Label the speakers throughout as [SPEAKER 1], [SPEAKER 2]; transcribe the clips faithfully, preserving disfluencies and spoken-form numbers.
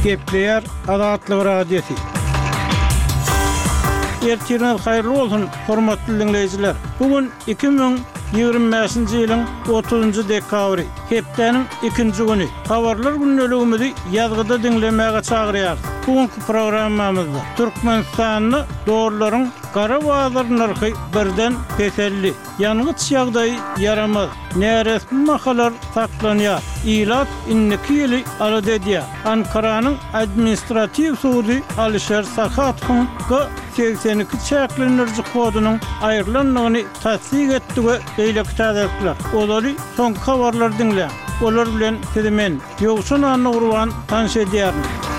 [SPEAKER 1] Gepleyer Adatlyk radiosi. Ertiriniz hayırlı olsun, hormatly dinleyijiler. Bugün iki bin ýygrimi beşinji ýylyň otuzynjy dekabry, hepdeniň ikinji güni. Habarlar günnäligimizi ýazgyda dinlemäge çagyrýar. Bugünkü programmamyzda Türkmenistanyny dogrularyň gara wagtlaryny birden peselli. Ýanygyç ýagdaý yaramaz. Näresmi makalar saklanýar. İlat inniki ýyly alada edýär. Ankaranyň administrativ sudy Alişer Sakhatowga seksen iki çäkli enerji kodunyň aýrylanmagyny tasdik etdi we eýlektädirler. Olary soňky habarlar dinle. Olar bilen sizimen ýogşun anny urwan tanış edýär.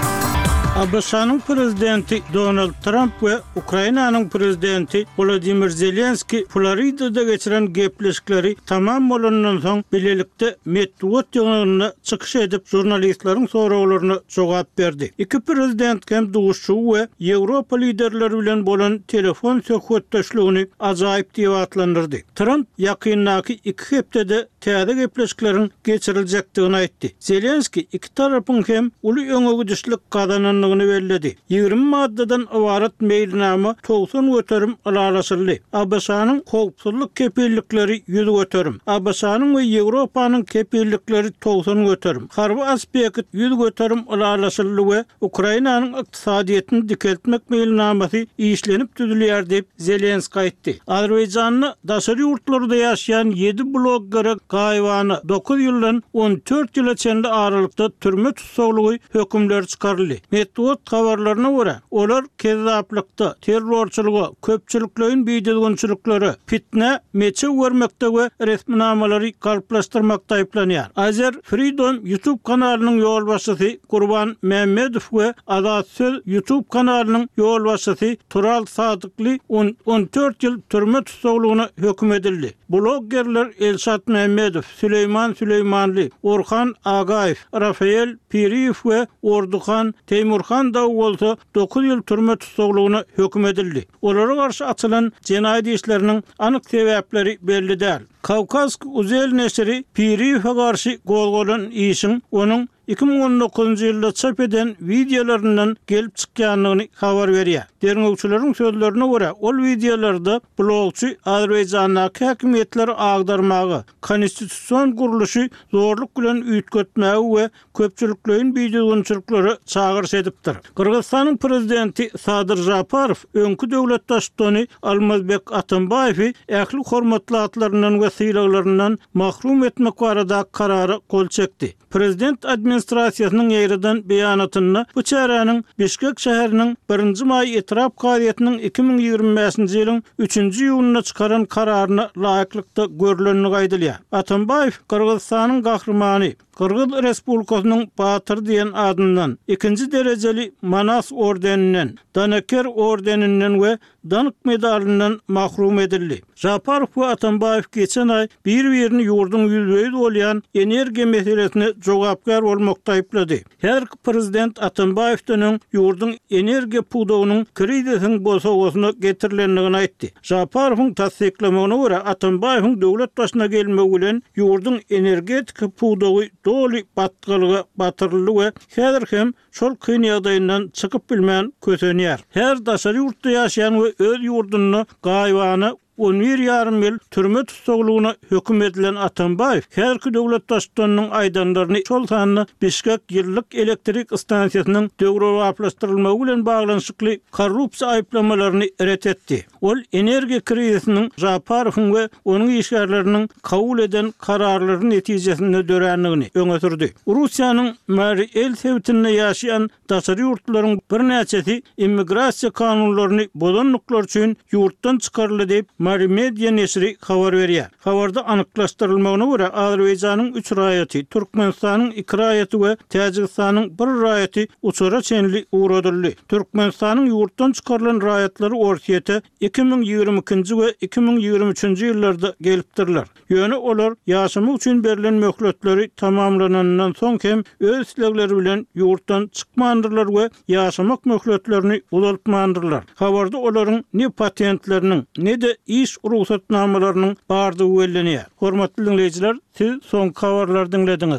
[SPEAKER 1] A B Ş'nyň prezidenti Donald Trump we Ukrainanyň prezidenti Volodymyr Zelenski Floridada geçiren gepleşikleri tamam bolandan soň bilelikde Medwed ýygynyna çykyş edip jurnalistlaryň soraglaryna jogap berdi. Iki prezident hem duguşçu we Ýewropa liderleri bilen bolan telefon söhbetdeşligini ajaýyp diýip atlandyrdy. Trump ýakyndaky iki hepdede täze gepleşiklerin geçiriljekdigini aýtdy. Zelenski iki tarapyň hem uly öňe gidişlik gazananlygyny bellädi. ýygrimi maddadan ibaret meýilnama togson göterim alalaşyldy. A B Ş'nyň howpsuzlyk kepillikleri ýüz göterim. A B Ş'nyň we Ýewropanyň kepillikleri togson göterim. Harby aspekt ýüz göterim alalaşyldy we Ukrainanyň ykdysadyetini dikeltmek meýilnamasy işlenip düzülýär diýip Zelenski aýtdy. Azerbaýjanyň daşary ýurtlarynda ýaşaýan ýedi bloggera gaýwany dokuz ýyldan on dört ýyla çenli aralykda türme tutsaglygy hökümler çykaryldy. Medwed habarlaryna görä, olar kezaplykda, terrorçylyga, köpçüliklerin beýdilgençilikleri, fitne, meçe görmekde we resminamaları galplaşdyrmakda aýplanýar. Azer Freedom YouTube kanalynyň ýolbaşçysy Gurban Mehmedow we Azat Söz YouTube kanalynyň ýolbaşçysy Tural Sadykly on dört ýyl türme tutsaglygyna höküm edildi. Bloggerler Elşat Mehmedow, Süleyman Süleymanly, Orhan Agaýew, Rafael Piriyew we Orduhan Teymurhan da bolsa dokuz ýyl türme tutsaglygyna höküm edildi. Olara garşy açylan jenaýat işleriniň anyk sebäpleri belli däl. Kavkazsk Uzel neşri Piriyew'e garşy golgolan işin onuň iki bin on dokuzynjy ýylda çap eden videolaryndan gelip çykýanlygyny habar berýär. Derňewçileriň sözlerine görä, ol videolarda blogçy Azerbaýjanyň häkimetleri agdarmagy, konstitusiýon guruluşy zorluk bilen üýtgetmägi we köpçüliklerin beýdilgençilikleri çagyryş edipdir. Kyrgyzstanyň prezidenti Sadyr Japarow öňkü döwlet başçysyny Almazbek Atambaýewy ähli hormatly atlarynyň we syýlaglaryndan mahrum etmek barada karary gol çekdi. Prezident administrasiýasynyň ýerden beýanatyny bu çäräniň Bişkek şäheriniň birinji may etirap gaýetynyň iki bin ýygrimi beşinji ýylyň üçünji ýylyna çykaran kararyna laýyklykda görülenini gaýdylýar. Atambaýew Kyrgyzstanyň gahrymany, Kırgız Respublikasynyň batyr diýen adyndan ikinji derejeli Manas ordeninden, Daneker ordeninden we Danık medalyndan mahrum edildi. Japarow we Atambaýew geçen ay bir-birini ýurduň ýüzüňde bolýan energiýa meselesine jogapkar bolmakda aýplady. Her prezident Atambaýewden ýurduň energiýa puwdagynyň krizisiň bolsagyny getirilendigini aýtdy. Japarowyň tasdiklamagyna görä Atambaýewiň döwlet başyna gelmegi bilen ýurduň energetik puwdagy doly batgalyga batyryldy we häzir hem şol kyn ýagdaýyndan çykyp bilmän kösenýär. Her daşary ýurtda ýaşaýan we öz ýurdunu gaýwany on bir ýarym ýyl türme tutsaglygyna höküm edilen Atambaýew herki döwlet başçysynyň aýdanlaryny şol sanyny Bişkek ýyllyk elektrik stansiýasynyň döwrewaplaşdyrylmagy bilen baglanyşykly korrupsiýa aýplamalaryny ret etdi. Ol energiýa krizisiniň Japarowyň we onuň işgärleriniň kabul eden kararlaryň netijesinde dörenligini öňe sürdi. Russiýanyň Mary El Sevtinde ýaşaýan daşary ýurtlaryň bir näçesi immigrasiýa kanunlaryny bozanlyklar üçin ýurtdan çykaryldy diýip Mary Media neşri habar berýär. Habarda anyklaşdyrylmagyna görä Azerbaýjanyň üç raýaty, Türkmenistanyň iki raýaty we Täjikistanyň bir raýaty uçura çenli uğradyldy. Türkmenistanyň ýurtdan çykarylan raýatlary ortaýete iki bin ýygrimi ikinji we iki bin ýygrimi üçünji ýyllarda gelipdirler. Ýöne olar ýaşamak üçin berilen möhletleri tamamlanandan soň hem öz islegleri bilen ýurtdan çykmandyrlar we ýaşamak möhletlerini uzatmandyrlar. Habarda olaryň ne patentleriniň ne de iş ruhsatnamalarynyň bardygy bellenýär. Hormatly dinleyijiler, siz soňky habarlary dinlediňiz.